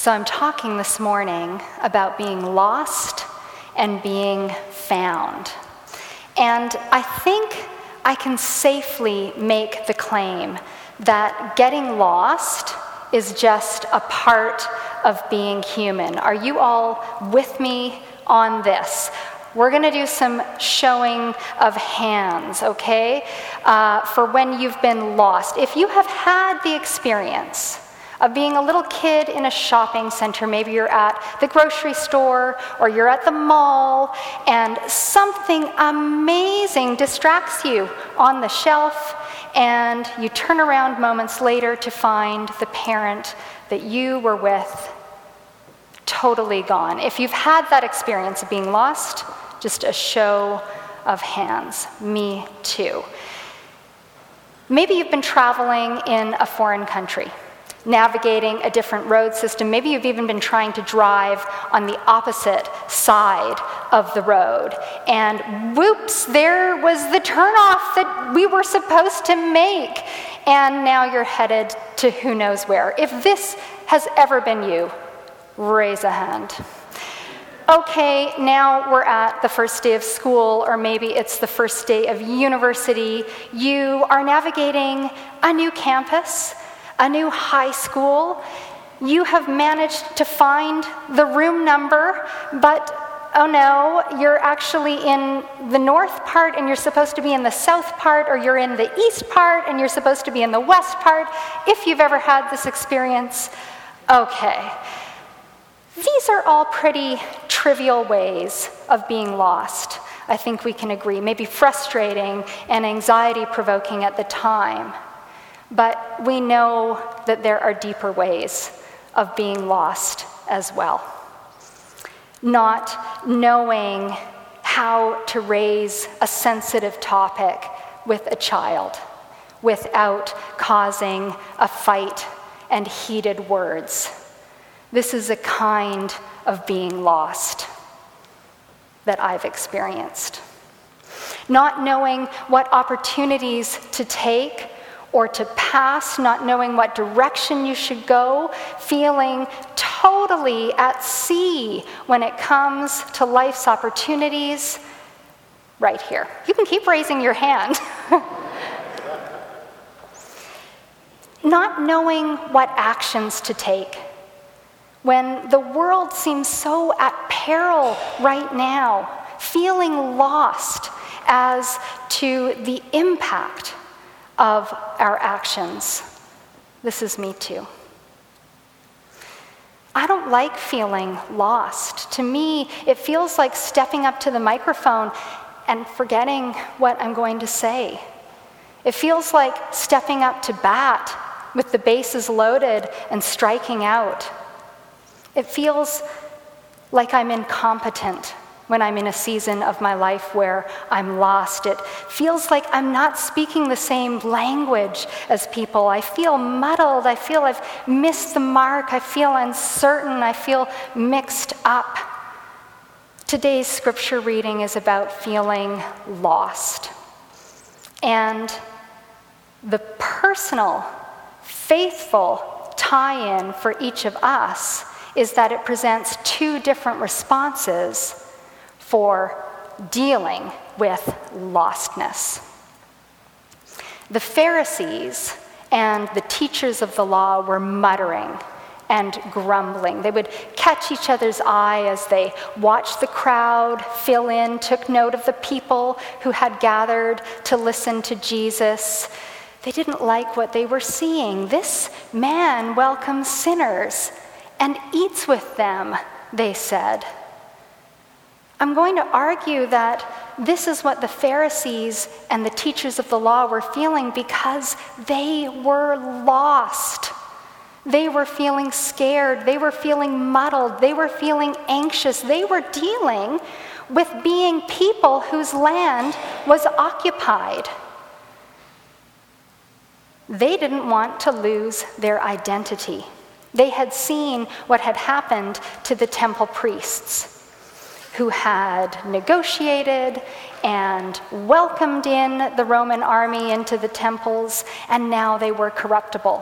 So I'm talking this morning about being lost and being found. And I think I can safely make the claim that getting lost is just a part of being human. Are you all with me on this? We're going to do some showing of hands, okay? For when you've been lost. If you have had the experience of being a little kid in a shopping center, maybe you're at the grocery store or you're at the mall, and something amazing distracts you on the shelf, and you turn around moments later to find the parent that you were with totally gone. If you've had that experience of being lost, just a show of hands. Me too. Maybe you've been traveling in a foreign country, navigating a different road system. Maybe you've even been trying to drive on the opposite side of the road. And whoops, there was the turnoff that we were supposed to make. And now you're headed to who knows where. If this has ever been you, raise a hand. Okay, now we're at the first day of school, or maybe it's the first day of university. You are navigating a new campus, a new high school. You have managed to find the room number, but oh no, you're actually in the north part and you're supposed to be in the south part, or you're in the east part and you're supposed to be in the west part. If you've ever had this experience, okay. These are all pretty trivial ways of being lost. I think we can agree. Maybe frustrating and anxiety-provoking at the time. But we know that there are deeper ways of being lost as well. Not knowing how to raise a sensitive topic with a child without causing a fight and heated words. This is a kind of being lost that I've experienced. Not knowing what opportunities to take or to pass, not knowing what direction you should go, feeling totally at sea when it comes to life's opportunities. Right here. You can keep raising your hand. Not knowing what actions to take when the world seems so at peril right now, feeling lost as to the impact of our actions. This is me too. I don't like feeling lost. To me, it feels like stepping up to the microphone and forgetting what I'm going to say. It feels like stepping up to bat with the bases loaded and striking out. It feels like I'm incompetent when I'm in a season of my life where I'm lost. It feels like I'm not speaking the same language as people. I feel muddled. I feel I've missed the mark. I feel uncertain. I feel mixed up. Today's scripture reading is about feeling lost. And the personal, faithful tie-in for each of us is that it presents two different responses for dealing with lostness. The Pharisees and the teachers of the law were muttering and grumbling. They would catch each other's eye as they watched the crowd fill in, took note of the people who had gathered to listen to Jesus. They didn't like what they were seeing. This man welcomes sinners and eats with them, they said. I'm going to argue that this is what the Pharisees and the teachers of the law were feeling because they were lost. They were feeling scared. They were feeling muddled. They were feeling anxious. They were dealing with being people whose land was occupied. They didn't want to lose their identity. They had seen what had happened to the temple priests who had negotiated and welcomed in the Roman army into the temples, and now they were corruptible.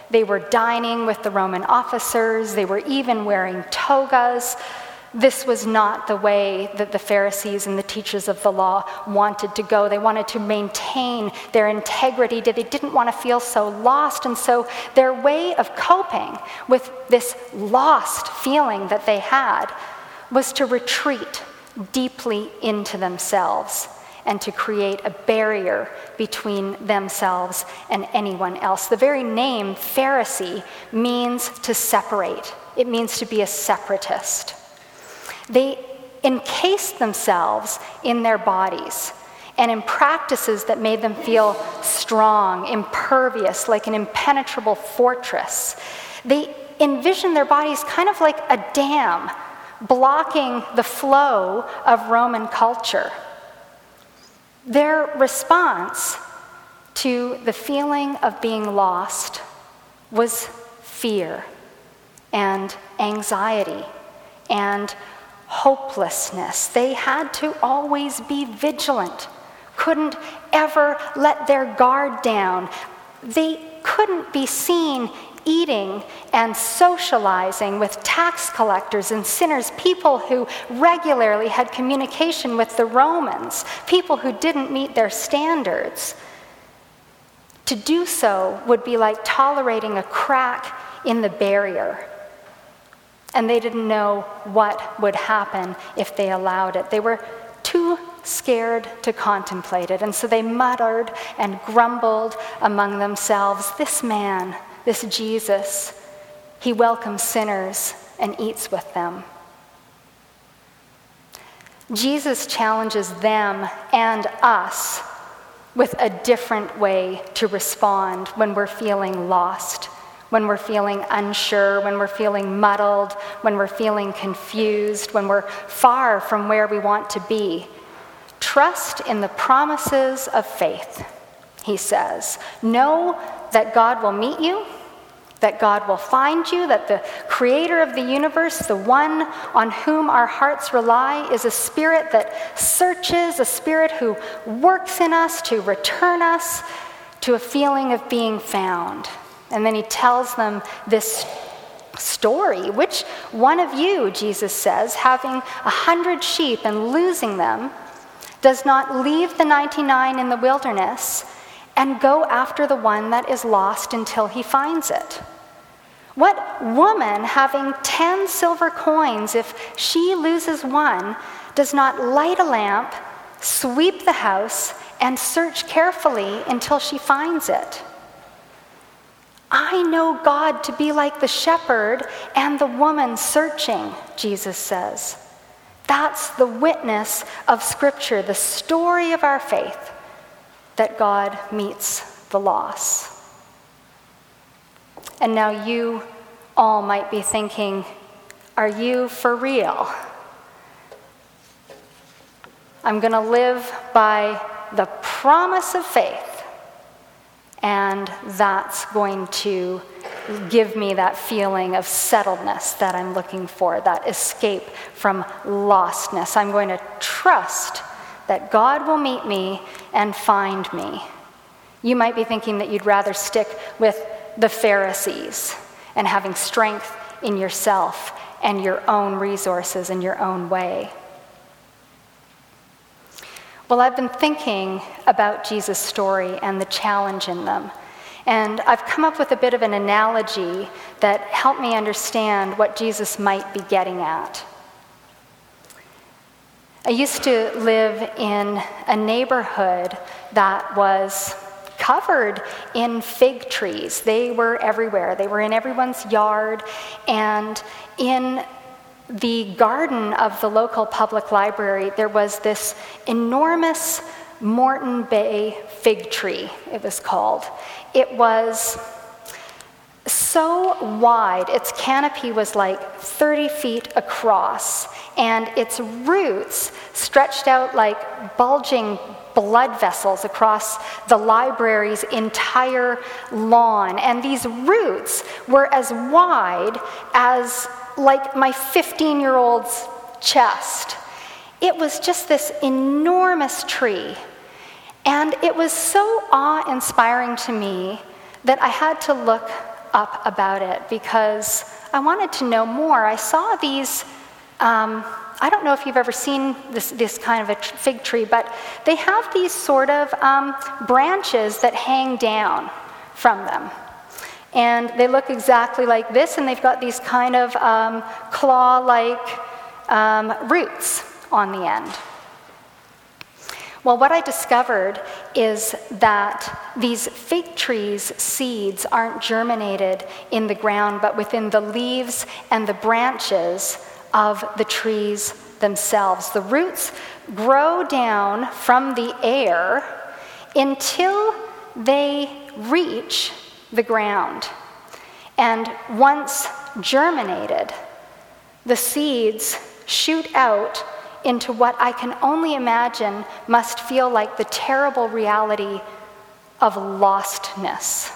They were dining with the Roman officers. They were even wearing togas. This was not the way that the Pharisees and the teachers of the law wanted to go. They wanted to maintain their integrity. They didn't want to feel so lost. And so their way of coping with this lost feeling that they had was to retreat deeply into themselves and to create a barrier between themselves and anyone else. The very name Pharisee means to separate. It means to be a separatist. They encased themselves in their bodies and in practices that made them feel strong, impervious, like an impenetrable fortress. They envisioned their bodies kind of like a dam blocking the flow of Roman culture. Their response to the feeling of being lost was fear and anxiety and hopelessness. They had to always be vigilant, couldn't ever let their guard down. They couldn't be seen eating and socializing with tax collectors and sinners, people who regularly had communication with the Romans, people who didn't meet their standards. To do so would be like tolerating a crack in the barrier. And they didn't know what would happen if they allowed it. They were too scared to contemplate it. And so they muttered and grumbled among themselves, "This man, this Jesus, he welcomes sinners and eats with them." Jesus challenges them and us with a different way to respond when we're feeling lost, when we're feeling unsure, when we're feeling muddled, when we're feeling confused, when we're far from where we want to be. Trust in the promises of faith, he says. Know that God will meet you, that God will find you, that the creator of the universe, the one on whom our hearts rely, is a spirit that searches, a spirit who works in us to return us to a feeling of being found. And then he tells them this story. Which one of you, Jesus says, having 100 sheep and losing them, does not leave the 99 in the wilderness and go after the one that is lost until he finds it? What woman, having 10 silver coins, if she loses one, does not light a lamp, sweep the house, and search carefully until she finds it? I know God to be like the shepherd and the woman searching, Jesus says. That's the witness of Scripture, the story of our faith, that God meets the lost. And now you all might be thinking, are you for real? I'm going to live by the promise of faith, and that's going to give me that feeling of settledness that I'm looking for, that escape from lostness. I'm going to trust that God will meet me and find me. You might be thinking that you'd rather stick with the Pharisees and having strength in yourself and your own resources and your own way. Well, I've been thinking about Jesus' story and the challenge in them. And I've come up with a bit of an analogy that helped me understand what Jesus might be getting at. I used to live in a neighborhood that was covered in fig trees. They were everywhere. They were in everyone's yard. And in the garden of the local public library, there was this enormous Moreton Bay fig tree, it was called. It was so wide, its canopy was like 30 feet across, and its roots stretched out like bulging blood vessels across the library's entire lawn. And these roots were as wide as like my 15-year-old's chest. It was just this enormous tree. And it was so awe-inspiring to me that I had to look up about it because I wanted to know more. I saw these, I don't know if you've ever seen this kind of a fig tree, but they have these sort of branches that hang down from them. And they look exactly like this, and they've got these kind of claw-like roots on the end. Well, what I discovered is that these fig trees' seeds aren't germinated in the ground, but within the leaves and the branches of the trees themselves. The roots grow down from the air until they reach the ground. And once germinated, the seeds shoot out into what I can only imagine must feel like the terrible reality of lostness.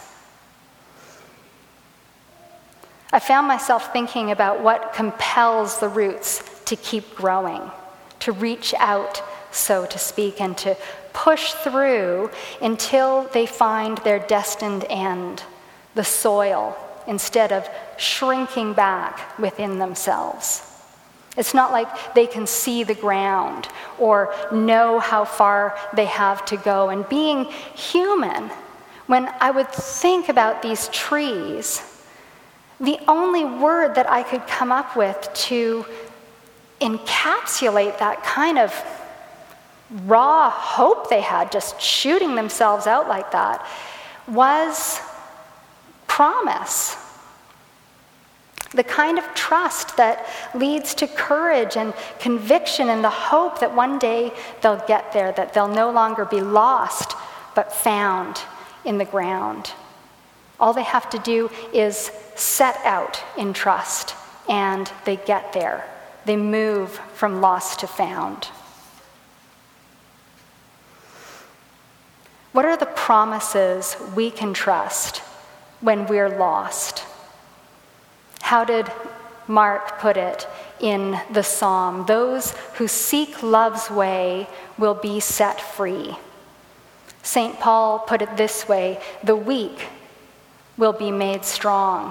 I found myself thinking about what compels the roots to keep growing, to reach out, so to speak, and to push through until they find their destined end, the soil, instead of shrinking back within themselves. It's not like they can see the ground or know how far they have to go. And being human, when I would think about these trees, the only word that I could come up with to encapsulate that kind of raw hope they had, just shooting themselves out like that, was promise. The kind of trust that leads to courage and conviction and the hope that one day they'll get there, that they'll no longer be lost, but found in the ground. All they have to do is set out in trust, and they get there. They move from lost to found. What are the promises we can trust when we're lost? How did Mark put it in the psalm? Those who seek love's way will be set free. St. Paul put it this way: the weak will be made strong.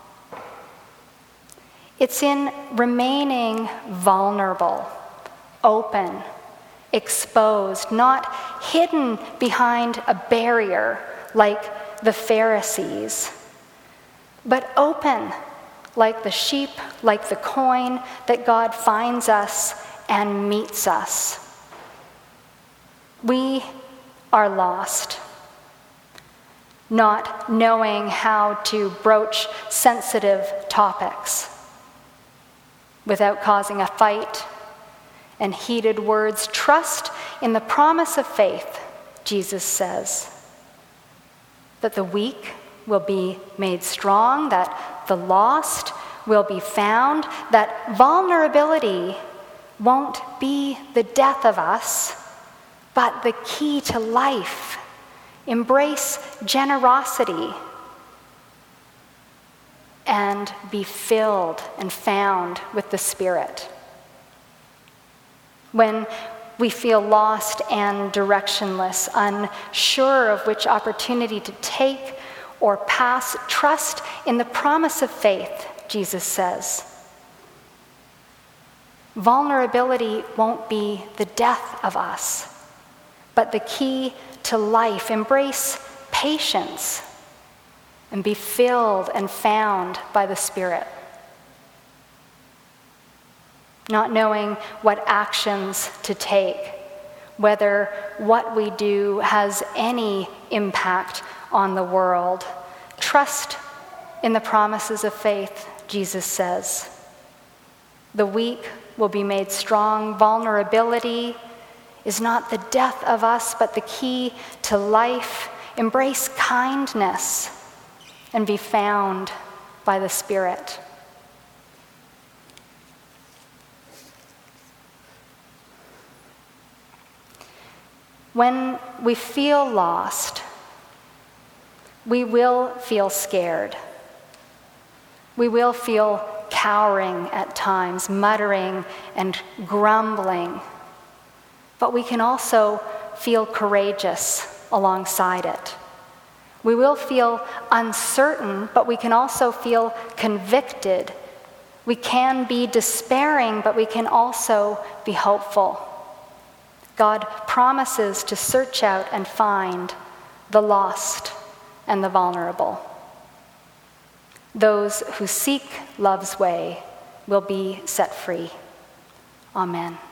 It's in remaining vulnerable, open, exposed, not hidden behind a barrier like the Pharisees, but open like the sheep, like the coin, that God finds us and meets us. We are lost, not knowing how to broach sensitive topics without causing a fight and heated words. Trust in the promise of faith, Jesus says, that the weak will be made strong, that the lost will be found, that vulnerability won't be the death of us, but the key to life. Embrace generosity and be filled and found with the Spirit. When we feel lost and directionless, unsure of which opportunity to take or pass, trust in the promise of faith, Jesus says. Vulnerability won't be the death of us, but the key to life. Embrace patience and be filled and found by the Spirit. Not knowing what actions to take, whether what we do has any impact on the world. Trust in the promises of faith, Jesus says. The weak will be made strong. Vulnerability is not the death of us, but the key to life. Embrace kindness and be found by the Spirit. When we feel lost, we will feel scared. We will feel cowering at times, muttering and grumbling. But we can also feel courageous alongside it. We will feel uncertain, but we can also feel convicted. We can be despairing, but we can also be hopeful. God promises to search out and find the lost and the vulnerable. Those who seek love's way will be set free. Amen.